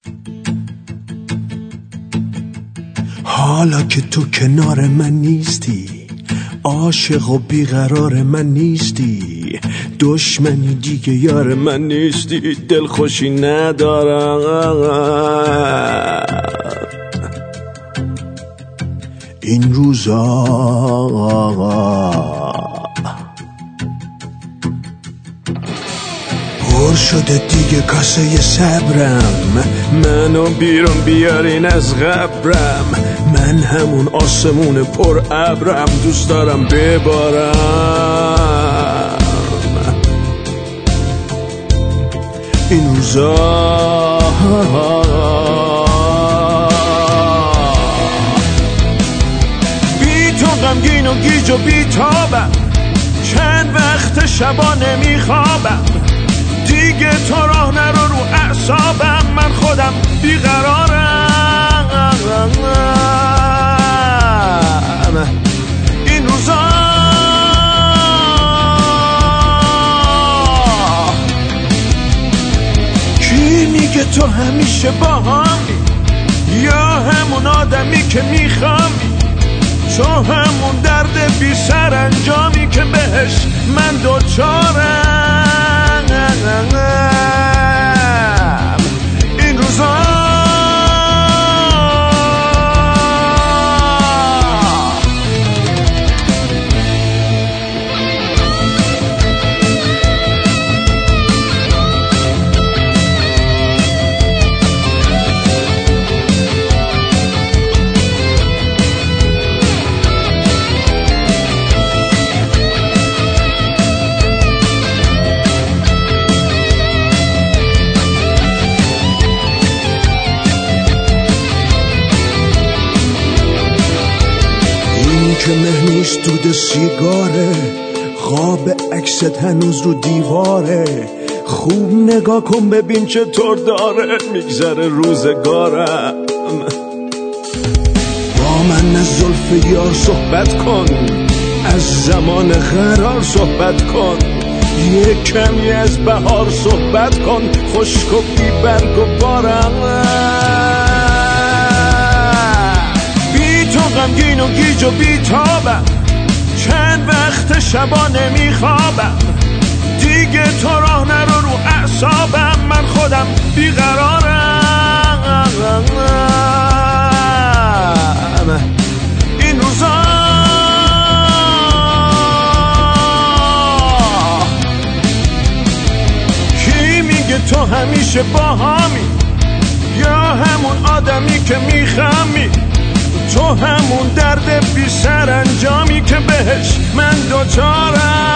حالا که تو کنار من نیستی، عاشق و بیقرار من نیستی، دشمنی دیگه یار من نیستی، دلخوشی ندارم این روزا. پر شده دیگه کاسه صبرم، منو بیرون بیارین از قبرم، من همون آسمون پر ابرم، دوست دارم ببارم این روزا. بی تو غمگین و گیج و بی تابم، چند وقت شبا نمیخوابم، دیگه تو راه نرو رو اعصابم، من خودم بیقرارم این روزا. کی میگه تو همیشه با همی، یا همون آدمی که میخوامی، تو همون درد بی سر انجامی که بهش من دوچارم این روزا. که مهنیست دود سیگاره، خواب عکست هنوز رو دیواره، خوب نگاه کن ببین چطور داره میگذره روزگارم. با من از زلف یار صحبت کن، از زمان قرار صحبت کن، یک کمی از بهار صحبت کن، خشک و بی برگ و بارم. تو غمگین و گیج و بی تابم، چند وقت شبا نمیخوابم، دیگه تو راه نرو رو اعصابم، من خودم بیقرارم این روزا. کی میگه تو همیشه با همی، یا همون آدمی که میخمی، تو همون درد بی سر انجامی که بهش من دوچارم